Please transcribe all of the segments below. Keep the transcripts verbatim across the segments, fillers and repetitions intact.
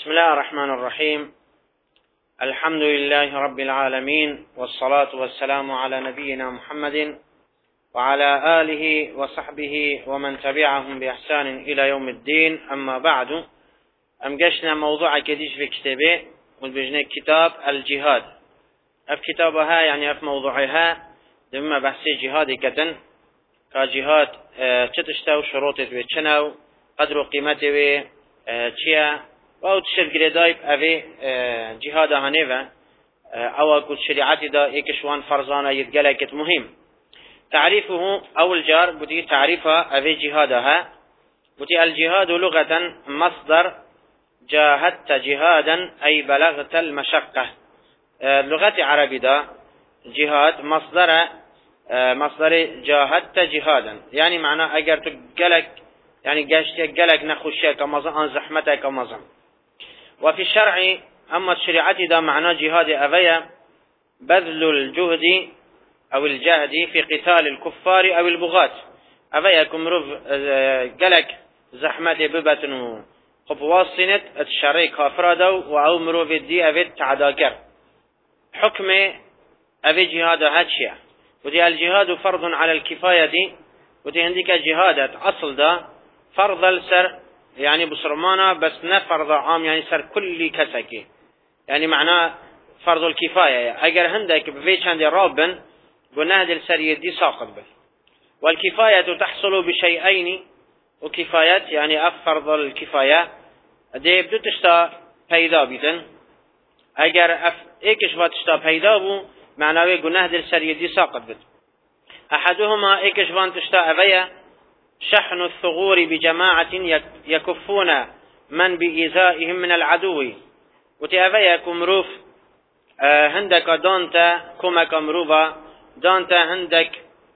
بسم الله الرحمن الرحيم. الحمد لله رب العالمين، والصلاة والسلام على نبينا محمد وعلى آله وصحبه ومن تبعهم بإحسان إلى يوم الدين. أما بعد، أمجشنا موضوع كديش في كتابه والبجنة كتاب الجهاد. أف كتابها يعني أف موضوعها دم بحثي جهادي كتن كجهاد تتشتاو شروطه وشناو قدر قيمته وشيا او تشد گردایب اوی جهاد هنیو او کد شریعتی دا ایکشوان فرزانه يتقلقت مهم. تعريفه اول جار بودي تعريفها اوی جهادها بودي الجهاد لغة مصدر جاهدت جهادا اي بلغت المشقة. لغة عربي دا جهاد مصدر مصدر جاهدت جهادا، يعني معناه اگر تو قلق يعني قاشت قلق نخوشيه كمزان عن زحمته كمزان. وفي الشرع أما الشريعة دا معنى جهاد أبيا بذل الجهد أو الجهد في قتال الكفار أو البغاة. أبيا كمروف قلق زحمة ببتنو قبواصنت الشرعي كافر دو وأو مروف دي أبي تعداكر حكم أبي جهاد هاتشيا. ودي الجهاد فرض على الكفاية دي، ودي عندك جهادة أصل دا فرض السر يعني بصرمانة بس نفرض عام يعني سر كل كسكي، يعني معناه فرض الكفاية. اگر هندك بفيش عند رابن بنهد السر يدي ساقط به. والكفاية تحصل بشيئين، وكفاية يعني افرض الكفاية دي بدو تشتا پیدا بیدن. اگر اف ایکش با تشتا پیدا بو معناه بنهد السر يدي ساقط به. احدهما ایکش بان تشتا اویا شحن الثغور بجماعة يكفون من بإيذائهم من العدو. وتأفيا كمروف هندك دانتا كما كمروفا دانتا هندك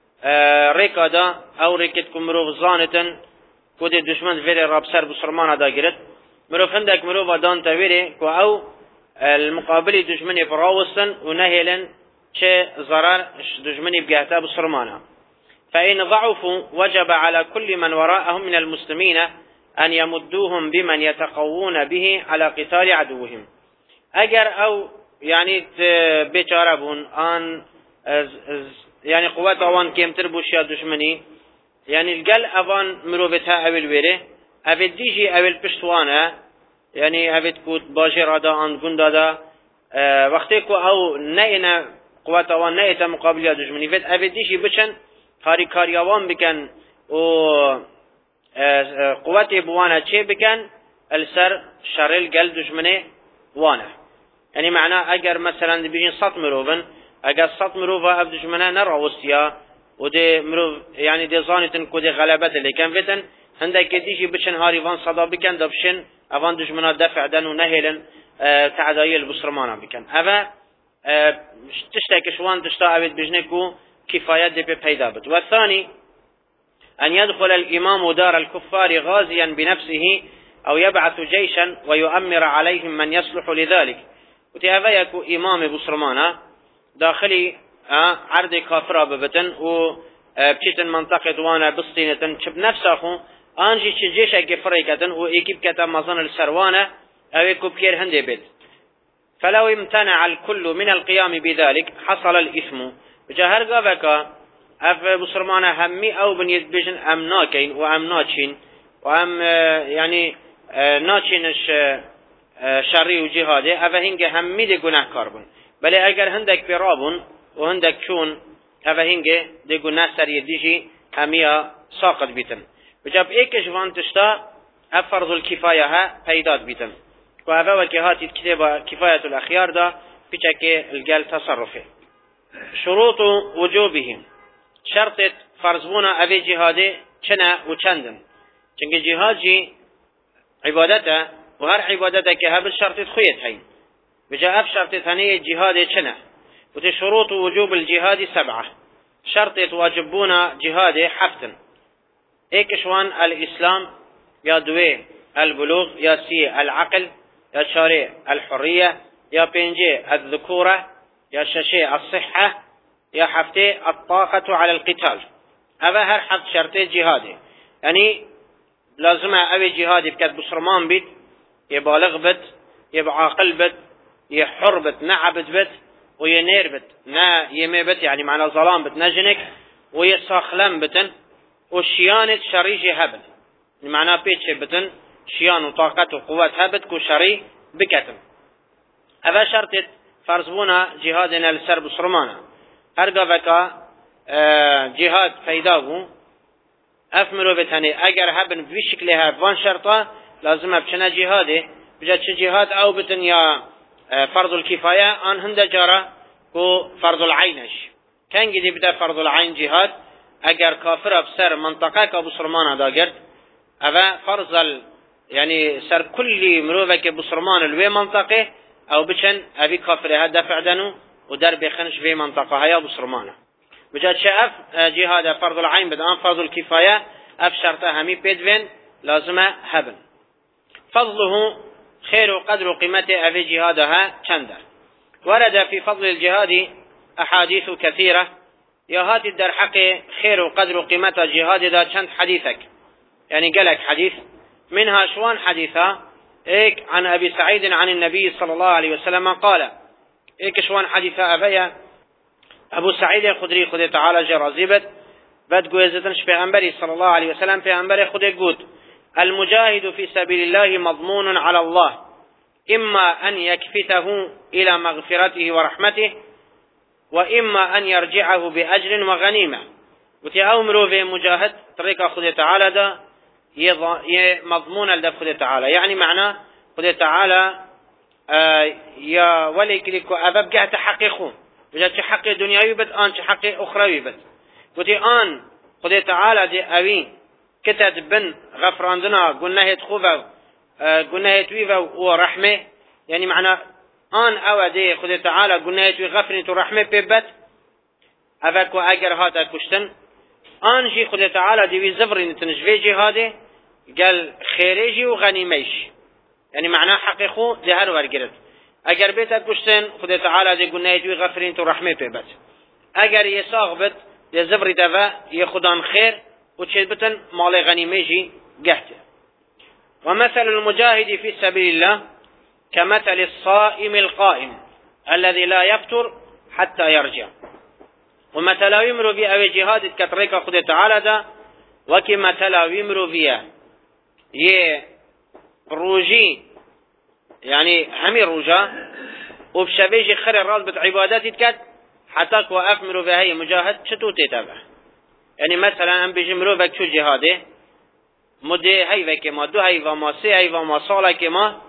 ريكا دا أو ريكت كمروف زانتا كود الدشمن فيري رابسر بسرمانة دا جرت مروف هندك مروفا دانتا فيري كو أو المقابل دشمني فراوسا ونهيلا شيء ضرر دشمني بجهتا بسرمانة. فإن ضعفوا وجب على كل من وراءهم من المسلمين أن يمدوهم بمن يتقوون به على قتال عدوهم. أجر أو يعني بيشاربون أن يعني قوات أوان كيم تربوش يا دشمني يعني الجل أوان مروبتها أول ويره أبد ديجي أول بشتوانا يعني أبد كوت باجر هذا عن جندا دا أه وقتكو أو نينا قوات أوان نيتا مقابل يا دشمني فد أبد ديجي بشن کاری کاریوان بکن و قوت بوانا چه بکن السر شرل قل دشمنه وانا. يعني معناه اگر مثلا بيجين صد مروفن اگر صد مروفا اف دشمنه نراوستيا ودي مروف يعني دي ظانتن كودي غلبت اللي كان فتن هندك ديجي بشن هاريوان صدا بكن دبشن افان دشمنه دفع دن ونهلن اه تعدايل بصرمانا بكن افا اه تشتاك شوان تشتا ابد بجنكو كفاية دي بيدا بت. والثاني أن يدخل الإمام دار الكفار غازيا بنفسه أو يبعث جيشا ويؤمر عليهم من يصلح لذلك. وتهذا يكو إمام بصرمانا داخلي عرض كافرة ببتن وبتشتن منطقة وانا بسطينة شب نفسه أنجي جيشا كفريكة وإيكيب كتا مظن السروانة أو يكو بكير هندي بيت. فلو امتنع الكل من القيام بذلك حصل الإثم. وجهر قابك اف بصرمانة همي او بنيت بيجن ام ناكين وام ناچين وام يعني ناچينش شرعي وجهادي اف هنگ همي دي گناه كاربن بل اگر هندك برابون وهندك شون اف هنگ دي گناه سري ديجي هميا ساقط بيتن. وجب ايكش وان تشتا افرض الكفاية ها پیداد بيتن. وهذا وكهاتي الكتابة كفاية الاخيار دا بيچك القال تصرفه. شروط وجوبهم شرط فرضبونا أبي جهاده چنا وچندن چنك جهاد جي عبادته وهر عبادته كهب الشرط خويت هين بجاء اف شرط ثانية جهاده چنا. وتي شروط وجوب الجهاد سبعة شرط واجبونا جهاده حفتن ايكشوان الإسلام يا دوي البلوغ يا سي العقل يا شارع الحرية يا بينجي الذكورة يا ششي الصحة يا حفتي الطاقة على القتال. هذا هر حفت شرطي جهادي يعني لازم أبي جهادي بكت بصرمان بيت يبالغ بت يبقى عاقل بت يحر بت نعبت بت وينير بت نا يمي بت يعني معنى ظلام بت نجنك ويساخلم بتن والشيانة شريجي هبل معنى بيتش بتن شيان وطاقة وقوات هبت كو شري بكتم هذا شرطة فرزبونا جهادنا لسر بسرمانا هرقا بكا اه جهاد فيداغو افمرو بتهني اگر هبن بشكلها بوان شرطة لازم بشنا جهاده بجد جهاد او بتن يا اه فرض الكفاية ان هند جارة كو فرض العينش كان جدي بدا فرض العين جهاد اگر كافر بسر منطقة كبسرمانا دا قرد افا فرض ال يعني سر كل مروفك بسرمان الوي منطقة او بچن ابي كافر هذا فعدنو ودر بخنش في منطقة هيا بسرمانه بجد شاف جهاد فرض العين بدان فرض الكفاية اف شرطه همي بيدفن لازم هبن فضله خير وقدر قيمته افي جهادها چنده ورد في فضل الجهاد احاديث كثيرة يا هات الدر حق خير وقدر قيمته جهاد دا چند حديثك يعني قالك حديث منها شوان حديثا ايك عن ابي سعيد عن النبي صلى الله عليه وسلم قال ايك شوان حديثا ابيا ابو سعيد الخدري خدي تعالى جرازيبت بد جوزتنش پیغمبري صلى الله عليه وسلم پیغمبر خدي قود المجاهد في سبيل الله مضمون على الله اما ان يكفته الى مغفرته ورحمته واما ان يرجعه باجر وغنيمه وتأمروا في مجاهد طريقه خدي تعالى ده مضمون لدف تعالى يعني معناه خدي تعالى آه يا ولي كليكو أباب جهة تحقيقه بجد حق دنيوي بد آن حق أخروي بد قلت آن خدي تعالى دي أوي كتد بن غفراندنا قلنا يتخوفه آه قلنا يتويفه ورحمه يعني معناه آن أو دي خدي تعالى قلنا يتوي غفرين ورحمه ببت أباكو أجر هذا كشتن آن جي خدي تعالى دي زفرين تنجفي جهاده قال خيريجي وغنيميش يعني معناه حقيقو دي هر ورقرد اگر بيتا كشتن خدي تعالى دي قلنا يجوي غفرين تو رحمه بيبت اگر يساغ بت دي زفر دفا يخدان خير وتشيد بتن مالي غنيميجي قحته ومثل المجاهد في سبيل الله كمثل الصائم القائم الذي لا يفطر حتى يرجع ومثلا يمرو في اوي جهاد كتريكا خدي تعالى دا وكي مثلا يمرو فيها يه روجي يعني همي روجا وبشبيجي خير الراس بتعبادات تكت حتى كوقف مرو في هاي مجاهد شتو تتابع يعني مثلا هم بيجي مرو بك شو جهاده مده هاي وكما دو هاي وما سي هاي وما صالة كما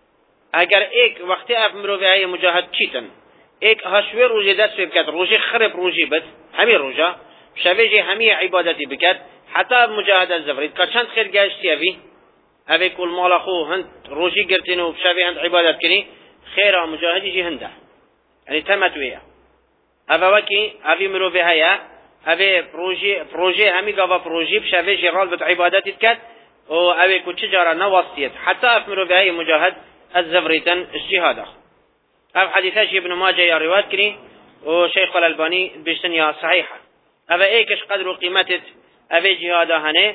اگر ایک وقتی اف مرو في هاي مجاهد چیتن ایک هشوی روجی دست بکت روجی خرب روجی بد همي روجا شبيجي همي عبادتي بكت حتى مجاهد الزفريد كشنت خير جاشتي أبي أبي كل مال أخو هند روجي قرتينه بشبي هند عبادت كني خير مجاهد يجي هنده يعني تمت ويا أبا وكي أبي مرو في هيا أبي بروجي بروجي همي قابا بروجي بشبيجي رال بت عبادتي بكت وأبي كل شجرة نوصيت حتى أفمرو في هيا مجاهد الزفريتن الجهاد أب حديثاش ابن ماجه يا روايات كني وشيخ الألباني بيشتنيا صحيحة أبا إيكش قدر قيمتت أبي جهادا هني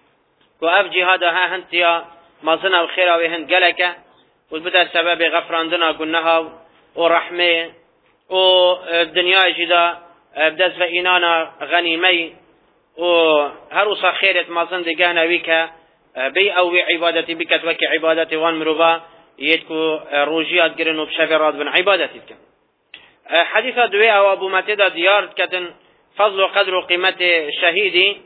وأب جهادا ها هنتيا مازنا وخيرا وهند قلقة وبدأ سبب غفراندنا قلناها ورحمة والدنيا جدا بدأ فإنانا غنيمي وهروسا خيرت مازن دقانا ويكا بي أو عبادتي بكت وكي عبادتي وان مروبا يدكو روجيات قرنو بشفرات بن عبادتي بكت حديثة دوية وابو متدى ديار كتن فضل وقدر قيمة شهيدي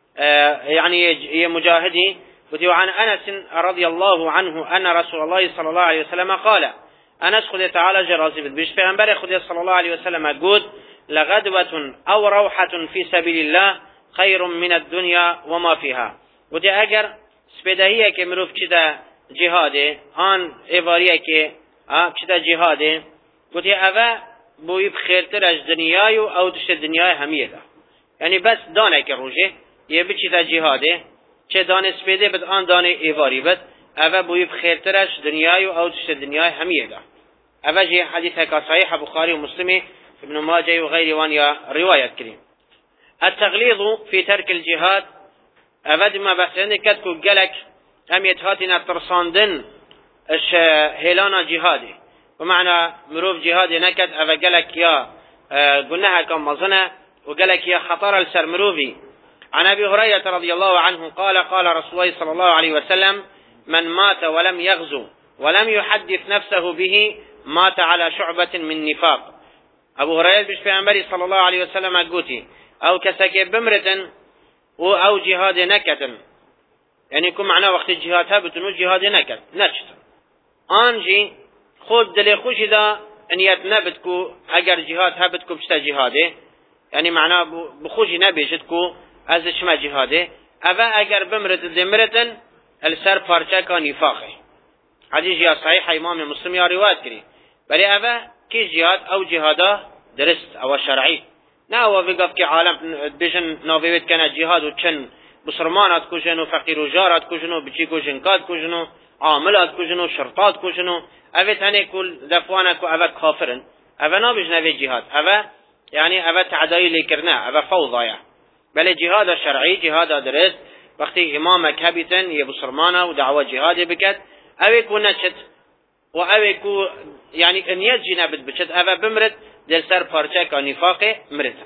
يعني مجاهدي وعن أنس رضي الله عنه أن رسول الله صلى الله عليه وسلم قال أنس خذ تعالى جرازي بيش پیغمبر خذ صلى الله عليه وسلم قد لغدوة أو روحة في سبيل الله خير من الدنيا وما فيها ودي أجر سبدهية كمروف كده جهاده آن إيواريه كي كده جهاده ودي أبا بوی بخیرتر از دنیای و او دشت دنیای همیه ده یعنی بس دانه که روشه یه بچی تا جهاده چه دانه سپیده بد آن دانه ایواری بد اوه بوی بخیرتر از دنیای و او دشت دنیای همیه ده اوه جه حدیث که صحیح بخاری و مسلمی ابن ماجه و غیر وان یا روایت کریم التغلیظ في ترك الجهاد اوه دما بحثنده کد که گلک همیت هاتینا ترساندن اش هلانا جهادي ومعنى مروف جهادي نكد أفا قالك يا قلناها كم مظنة وقالك يا خطر السر مروفي. عن أبي هريرة رضي الله عنه قال قال رسول الله صلى الله عليه وسلم من مات ولم يغزو ولم يحدث نفسه به مات على شعبة من نفاق. أبو هريرة بش في صلى الله عليه وسلم قوتي أو كسكي بمرة أو جهاد نكت يعني يكون معنا وقت الجهاد هبتنو جهاد نكت نشت آنجي خود دلي خوش دا ان يتنبتكو اگر جهاد هبتكو بشتا جهاده يعني معناه بخوش نبيشتكو از شما جهاده اوه اگر بمرت دمرتن السر پارچه کا نفاقه. حدیث یا صحیح امام مسلم یا روایت کری بلی اوه کی جهاد او جهاده درست او شرعی نه او بگفت که عالم بشن ناویوید کنه جهاد و چن بسرمانات کشن و فقیر و جارات کشن و بچی کشن کاد کشن و عاملات کشن و شرطات کشن و اوه تنه کل دفوانه که اوه کافرن اوه نابش نوی جهاد اوه يعني أبا تعداي لكرنا أبا فوضايا بل جهاد شرعي جهاد درست وقتی امامك هبتن يبصرمانا ودعوة جهاد بكت أو يكون نشت وأو يكون يعني ان يجنبت بشت أبا بمرت دل سر پارچه نفاق مرتن.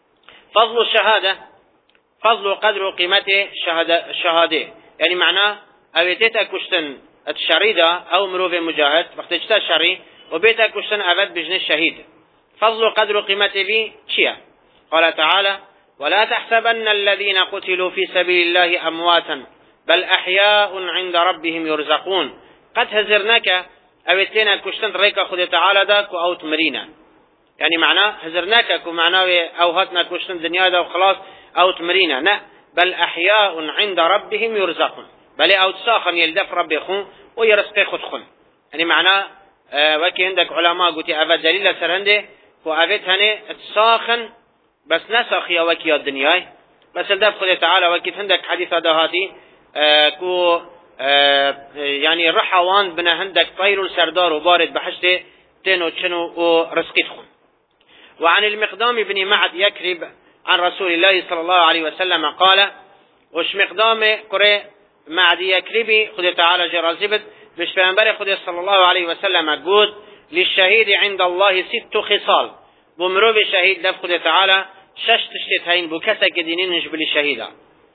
فضل الشهادة فضل قدر قيمته شهادة, شهادة يعني معناه أو تيتا كشتن الشريدة أو مروف مجاهد وقت اجتا الشري وبيتا كشتن أبد بجن الشهيد. فضل قدر قيمته في شيء قال تعالى ولا تحسبن الذين قتلوا في سبيل الله أمواتا بل أحياء عند ربهم يرزقون. قد هزرناك أبتنا كشتن ريكا خد تعالى داك أو تمرينا يعني معناه هزرناك ومعناه أو هاتنا كشتن دنيا دا وخلاص أو تمرينا لا بل أحياء عند ربهم يرزقون بل أو تساخن يلدف ربي خون ويرزق خد خون يعني معناه آه وكي عندك علماء قلت أبا دليل سرنده وأبت هني تساخن بس نسخ يا وكي الدنيا بس الدف خد تعالى وكي عندك حديث دهاتي آه كو آه يعني رحوان بنا عندك طير سردار وبارد بحشته تنو تشنو ورزقت خون. وعن المقدام بن معد يكرب عن رسول الله صلى الله عليه وسلم قال وش مقدام قرأ معد يكربي خد تعالى جرازبت مش بأنبري خد صلى الله عليه وسلم قود للشهيد عند الله ست خصال بمرو بشهيد لف خد تعالى شش تشتهين بكسك دينين نجبل الشهيدة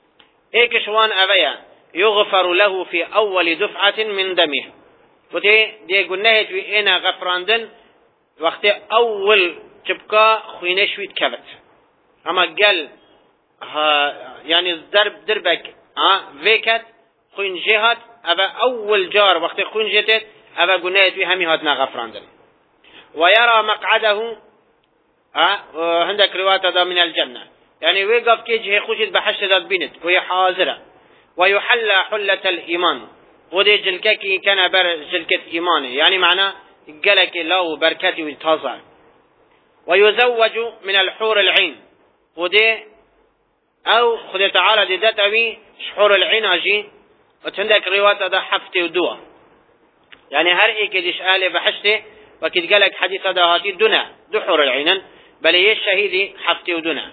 ايك شوان أبيا يغفر له في أول دفعة من دمه ودي دي قلناه في انا غفراندن وقت أول تبقى خوينشويت كبت اما قال يعني درب دربك ها فيكت خوين جهات ابا اول جار وقت خوين جهت ابا قلناه في همي هاتنا غفراندن. ويرى مقعده ها عندك رواية هذا من الجنة يعني ويقف كيجه خوشت بحشت ذات بنت وهي حاضرة ويحلى حلة الإيمان ودي جلككي كان بر جلكة إيمانه يعني معناه قالك الله بركته ويتهزع. ويزوج من الحور العين ودي أو خذ تعالى دي دتوي شحور العين أجي وتندك رواية هذا حفتي ودوا يعني هر إيه كديش آله بحشته وكد قالك حديث هذا هاتي دنا دحور العين بل هي الشهيد حفتي ودنا.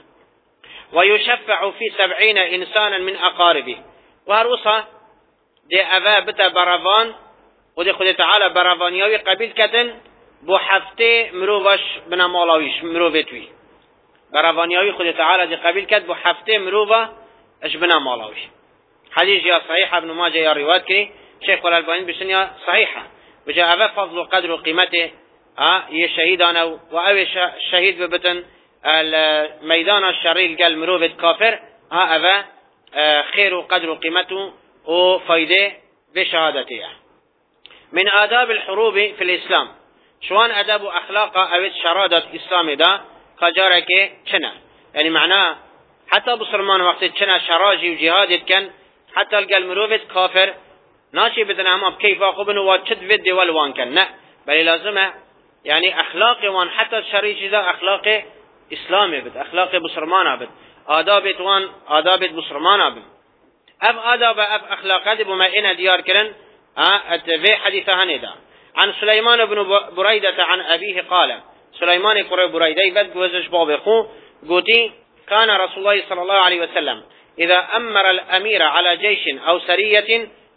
ويشفع في سبعين إنسانا من أقاربه وهروسا دي أفا بتا برافان ودي خذ تعالى برافانيوي قبيل كتن بو حفتي مروفش بنا مولاويش مروفتوي برافانيوي خذ تعالى دي قبيل كت بو حفتي مروفا اش بنا مولاويش. حديث يا صحيحة ابن ماجه يا روایت كري شيخ الألباني بسنيا صحيحة وجاء أفا فضل قدر وقيمته ها هي شهيدانا وأوي شهيد ببتن الميدان الشرير قال مروفت كافر ها أفا خير وقدر وقيمته وفايده بشهادته. من آداب الحروب في الإسلام شوان أداب أخلاق أو شرادة إسلام دا كجارك چنا يعني معناه حتى بصرمان وقت چنا شراجي وجهادت كان حتى القال مروفت كافر ناشي بدن اما بكيف اخبن واتشد فيدي والوان كان لا بل لازمه يعني اخلاق وان حتى الشريج ذا اخلاق اسلامي بد اخلاق بصرمان بد آداب وان آداب بصرمان بد اب آداب اب اخلاقات بما ان ديار كرن ها في حديثه هندا. عن سليمان بن بريدة عن أبيه قال سليمان قرى بريدة بد وزش باب خو قوتي كان رسول الله صلى الله عليه وسلم إذا أمر الأمير على جيش أو سرية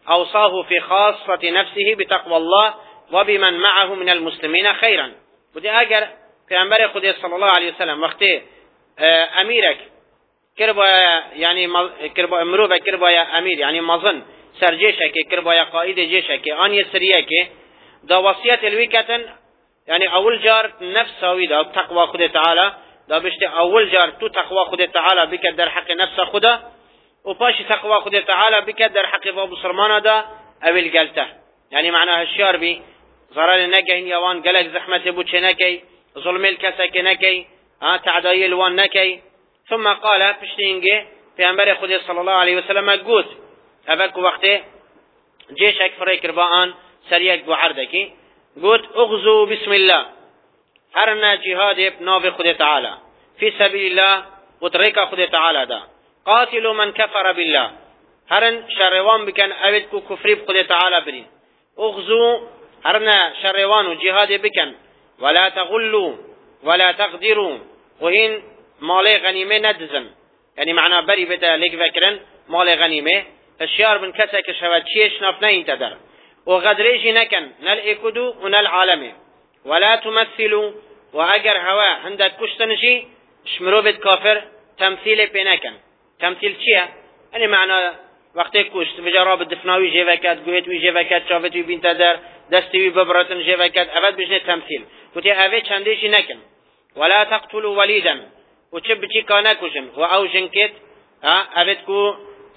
أوصاه في خاصة نفسه بتقوى الله وبمن معه من المسلمين خيرا. ودي أجر في أمر خدي صلى الله عليه وسلم وقته أميرك كربا يعني كربا مروبة كربا يا أمير يعني مظن سرجيشك كربا يا قائد جيشك أن يسريك دا وصية الويكة يعني أول جار نفسه دا تقوى خدي تعالى دا بشت أول جار تو تقوى خدي تعالى بك در حق نفسه خدا وباش تقوى خدي تعالى بك در حق باب سرمانه دا أول قلته يعني معناها الشيار بي ضرر نكين يوان قلق زحمة بوچ نكي ظلم الكسك نكي ها تعداي الوان نكي. ثم قال بشتينجي في أمر خدي صلى الله عليه وسلم قوت أبك وقته جيشك فريك رباءان سريك بعردك قوت اغزو بسم الله هرنا جهاد بناف خدي تعالى في سبيل الله وطريق خدي تعالى دا قاتلوا من كفر بالله هرن شروان بكن أبدكو كفري بخدي تعالى برين اغزو هرنا شروان وجهاد بكن ولا تغلوا ولا تغدروا وهن مالي غنيمة ندزن يعني معنى بري بدا ليك فكرن مالي غنيمة الشيار بن كسك شوات شيش نفنين تدر وغدريجي نكن نل اكدو ونل عالمي ولا تمثلوا واجر هوا عندك كشتنجي شمرو بد كافر تمثيل بينكن تمثيل چيه يعني معنى وقتی کشت بجراب دفناوی جوکت گویت وی جوکت شافت وی بین تدر دستی وی ببراتن جوکت ابد بجنه تمثيل وتي اوه چندیش نکن ولا تقتلوا وليدا وچه بچی کانه کشن و او جنکت ابد کو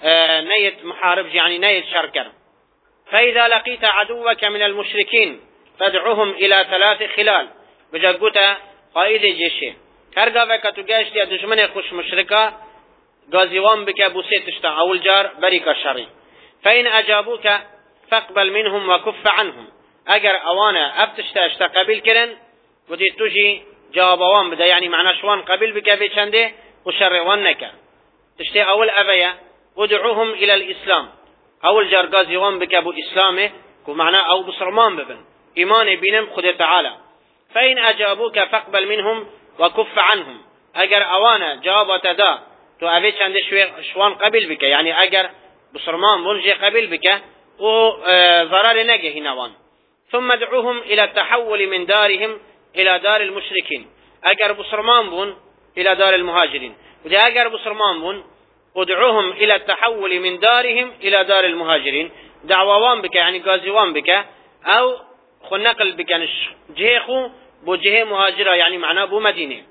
نيت محارب يعني نيت شركر. فإذا لقيت عدوك من المشركين فادعوهم إلى ثلاث خلال بجاقوتا قائد جيشه هرگاه وکتو گشت یا دشمن خوش مشركا غازيوان بك بوسيتشتا أول جار بريك شري. فإن أجابوك فاقبل منهم وكف عنهم أجر أوانا أبتشتا اشتا قبيل كرن ودي تجي جوابوان بدا يعني معنى شوان قبيل بك بيشنده وشروانك تشتي أول أبيا ودعوهم إلى الإسلام أول جار غازيوان بك أبو إسلامه ومعنى أو بصرمان ببن إيمان بينهم خد تعالى. فإن أجابوك فاقبل منهم وكف عنهم أجر أوانا جواب تدا تو اوه چند شوان قبل بك يعني اگر بصرمان بونجي قبل بك و ضرر نجه نوان. ثم ادعوهم الى التحول من دارهم الى دار المشركين اگر بصرمان بون الى دار المهاجرين ودي اگر بصرمان بون ادعوهم الى التحول من دارهم الى دار المهاجرين دعوان بك يعني غازيوان بك او خنقل بك جهخو بو جهه مهاجره يعني معناه بو مدينه.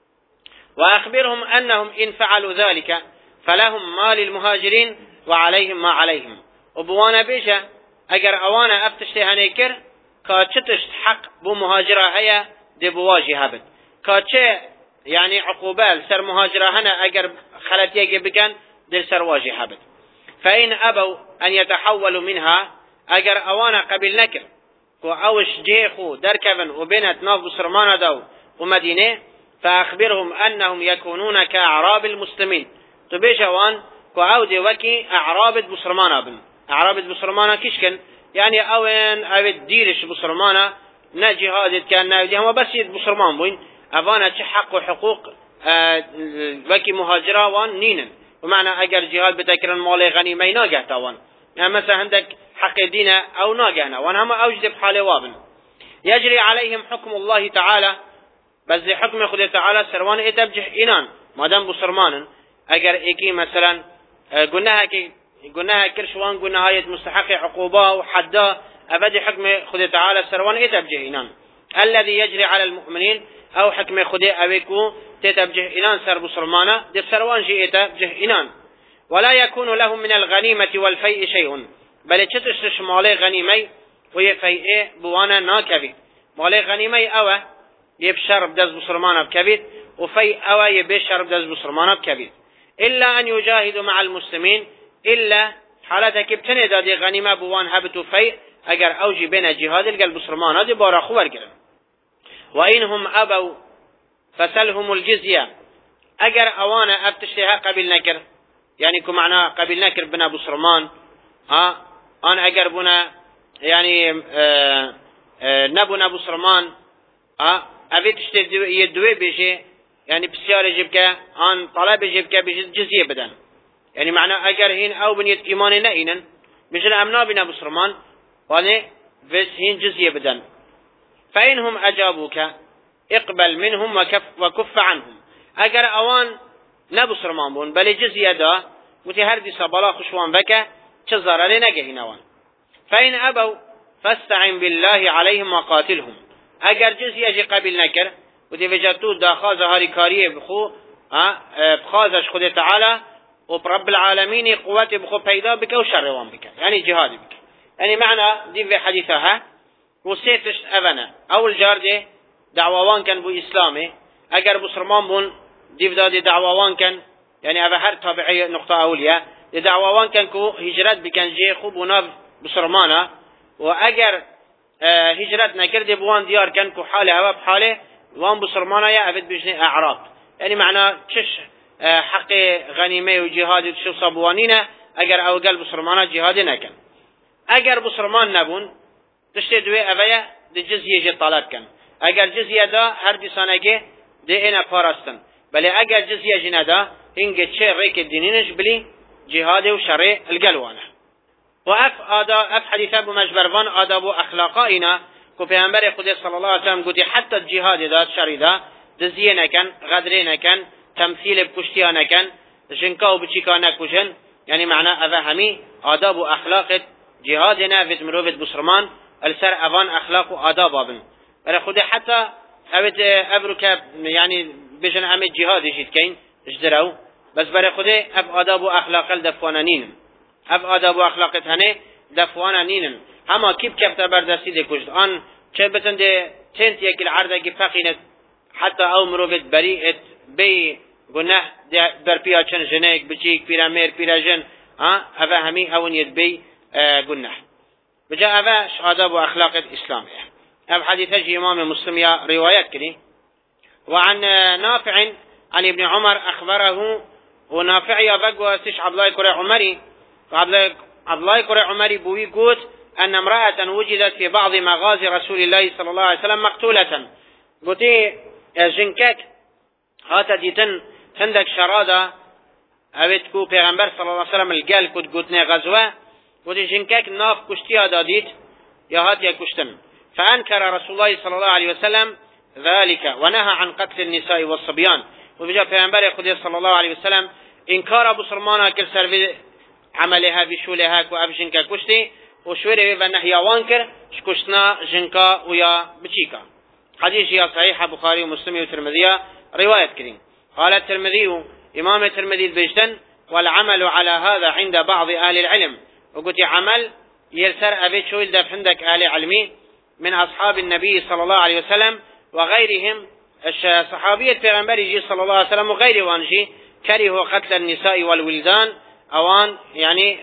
وأخبرهم أنهم إن فعلوا ذلك فلهم ما للمهاجرين وعليهم ما عليهم. وبوانا بيجا أجر أوانا أفتشتي هنيكر كاتشتشت حق بو مهاجرة هيا دي بواجي هبت كاتش يعني عقوبال سر مهاجرة هنا أجر خلت يجي بكن دل سر واجي هبت. فإن أبوا أن يتحولوا منها أجر أوانا قبل نكر وأوش جيخو دركبن وبنت ناف بسرمانة دو ومدينة فأخبرهم أنهم يكونون كأعراب المسلمين تبيشوان كعودي وكي أعراب بسرمانة بن أعراب بسرمانة كيشكن يعني أوين أود ديرش بسرمانة نجي هذا كان ناودي هم بس يد بسرمان بوين أبانا حق وحقوق أه وكي مهاجرة وان نينن ومعنى أجر جهاد بتكرن مالي غنيمة ناجهتا وان يعني مثلا عندك حق دينه أو ناجهنا وان هم أوجد بحال وابن يجري عليهم حكم الله تعالى بس حكم خدا تعالى سروان اتبجح إنان مادام بسرمان اگر ايكي مثلا قلناها كي قلناها كرشوان قلنا هاية مستحق عقوبة وحدا أبدي حكم خدا تعالى سروان اتبجح إنان الذي يجري على المؤمنين أو حكم خدا أبيكو تتبجح إنان سر بسرمانة دي سروان جي اتبجح إنان. ولا يكون لهم من الغنيمة والفيء شيء بل تتشتش مالي غنيمي ويفيء بوانا ناكبي مالي غنيمي أوه يبشر بدز بسرمانه بكبير وفي أوا يبشر بدز بسرمانه بكبير إلا أن يجاهدوا مع المسلمين إلا حالتك بتني دادي غنيمة بوان هبتو في أجر أوجي بين جهاد القلب بسرمانه دي بارا خوار قرن. وإنهم أبوا فسلهم الجزية أجر أوانا أبتشتها قبل نكر يعني كمعنا قبل نكر بنا بسرمان ها أنا أجر بنا يعني آآ آآ نبنا بسرمان ها أبيت تشتري يدوي بيجي يعني بسيارة جبكة عن طلب جبكة بيجي جزية بدن يعني معنى أجر هين أو بنيت إيمان نائنا بجن امنا بنا بسرمان واني بس هين جزية بدن فإنهم أجابوك اقبل منهم وكف, وكف عنهم اگر اوان نبسرمان بون بل جزية دا وتي هردي سبلا خشوان بك چه ضرر نگهين اوان فإن أبوا فاستعن بالله عليهم وقاتلهم اگر جزية جي قبل نكر وتي وجدتو دا خاز هاري كاريه بخو بخازش خود تعالى وبرب العالمين قوات بخو پیدا بك وشروان بك يعني جهاد بك يعني معنى دي في حديثها وسيتش أبنا أول جارده دعوان كان بو إسلامي اگر بسرمان بون دي بداد دعوان كان يعني أبا هر تابعي نقطة أولية دعوان كان كو هجرات بكان جي خوب وناف بسرمانا وأجر اه هجرات نكرد بوان ديار كان كو حاله أبا بحاله وان بسرمانا يا أفد بجني أعراض يعني معنى تشش اه حق غنيمة وجهاد وتشو صبوانينا اگر أو قلب بسرمانا جهاد نكن اگر بسرمان نبون تشتدوي أبايا دي جزية جي طالب كان اگر جزية دا هر دي سانگه دي انا پارستن بل اگر جزية جنا دا هنگه چه ريك الدينينش بلي جهاد وشرع القلوانه وأف آداب أف حديث أبو مجبروان آداب أخلاقائنا كو پیغمبر خدا صلى الله عليه وسلم قلت حتى الجهاد دا شرع دا دزيه نكن غدره نكن تمثيل بكشتيا نكن جنكا وبچيكا نكوشن يعني معنى أفا همي آداب أخلاق جهادنا في مروفة بسرمان السر أفان أخلاق وآداب ابن بل خدا حتى أبت أبرك يعني بجن همي جهاد يجيد كين اجدروا بس بر خدا أف آداب وأخلاق الدفوانانين اف آداب و اخلاقت هنه دفوانا نینن اما کیب کفت بردستی ده کشت آن چه بتن ده تنت یکل عرده که فقینت حتی او مروفت بریئت بی گناه بر پیا چن جنیک بچیک پیرا میر پیرا جن اوه همی اون ید بی گناه بجا اوه آداب و اخلاقت اسلامیه اف حدیثه جی امام مسلم یا روایت کری وعن نافع عن ابن عمر اخبره ونافع یا بقوة سيش عبدالله كري عمري عبد الله كري عمري بوي قوت أن امرأة وجدت في بعض مغازي رسول الله صلى الله عليه وسلم مقتولة قوتي جنكك هاتا ديتن هندك شرادة أبتكو پیغمبر صلى الله عليه وسلم القال كنت قوتني غزوة قوتي جنكك ناف كشتيا داديت يا هاتيا كشتن فأنكر رسول الله صلى الله عليه وسلم ذلك ونهى عن قتل النساء والصبيان وبجاء پیغمبر خدا صلى الله عليه وسلم انكار ابو سلمان كل سر عملها بشولها كو اب جنكا كشتي وشوره و نهيوان كر شكشنا جنكا ويا بچيكا حديث يا صحيح بخاري ومسلم والترمذي روايه كريم قال الترمذي امام الترمذي بيشتن والعمل على هذا عند بعض اهل العلم وقلت عمل يرسر ابي شويل ده عندك اهل علمي من اصحاب النبي صلى الله عليه وسلم وغيرهم الصحابيه پیغمبر صلى الله عليه وسلم وغيره وانجي كرهوا قتل النساء والولدان اوان يعني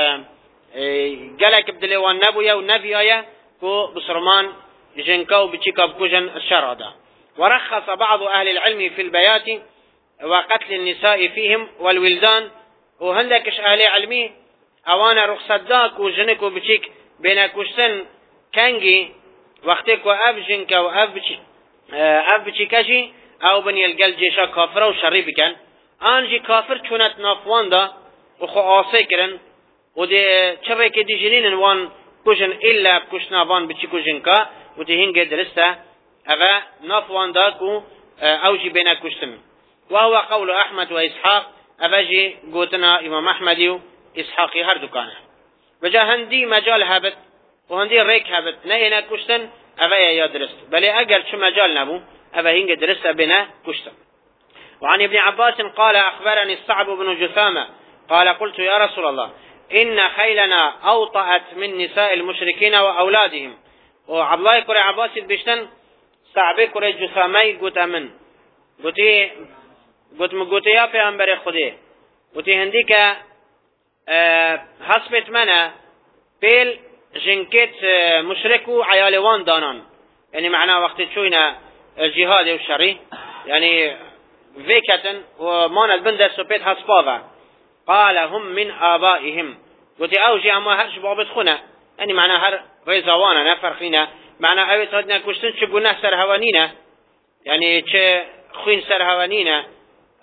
قالك بدلوان نبويا ونبيايا كو بسرمان جنكاو بچيكا بكوجن الشرادة ورخص بعض اهل العلم في البيات وقتل النساء فيهم والولدان وهندكش اهل علمي اوانا رخصت داك وجنكو بچيك بين كوشتن كانجي وقتك واف جنكا واف بچي اف بچيكاشي او بني القل جيشا كافر وشري بكن انجي كافر چونت نافوان دا وخو آسه کرن و ده چره که دی جنین وان کشن الا کشنا وان بچی کشن که و ده هنگه درسته اوه نافوان دا کو اوجی بین کشتن و هو قول احمد و اسحاق اوه جی گوتنا امام احمدی و اسحاقی هر دکانه و جا هندی مجال هبت و هندی ریک هبت نه اینا کشتن اوه یا درست بلی اگر چه مجال نبو اوه هنگه درسته بین کشتن وعن ابن عباس قال اخبرني الصعب بن جثامة قال قلت يا رسول الله إن خيلنا أوطأت من نساء المشركين وأولادهم وعبد الله كري عباس بيشتن صعبي كري جثامي قلت من قلت قلت مقلت يا پیغمبر خدي قلت هنديك أه حسبت منا بيل جنكت مشركو عيالوان دانان يعني معناه وقت شوينا الجهاد والشري يعني فيكتن ومانا البندر سوبيت حسباها قال هم من آبائهم قلت اوجي اما هرش بابت خنا يعني معنى هر ريزوانا نفرقنا معنى اويت هدنا كشتن چه گناه سرهوانينا يعني چه خوين سرهوانينا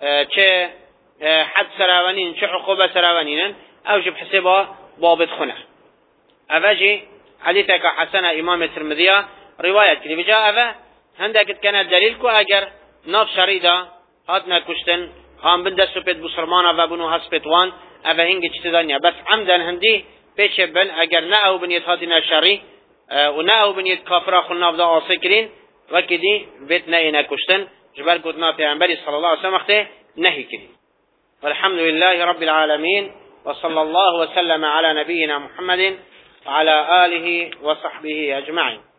چه حد سرهوانين چه عقوبة سرهوانينا اوجي بحسبها بابت خنا أفجي حديثك حسن إمام الترمذي رواية كلي بجاء أفا هندك كان دليلكو أجر ناف شريدا هاتنا كشتن هم بنده سبت بسرمانا وبنو هسبت وان أفا هنجي تدانيا بس عمدا هندي بيش بن أجر نأو بنيت هاتنا شري اه ونأو بنيت كافرا خلنا بدا عاصكرين وكدي بيتنا إنا كشتن جبال قدنا بيعنبري صلى الله عليه وسلم نهي كري. والحمد لله رب العالمين وصلى الله وسلم على نبينا محمد وعلى آله وصحبه أجمعين.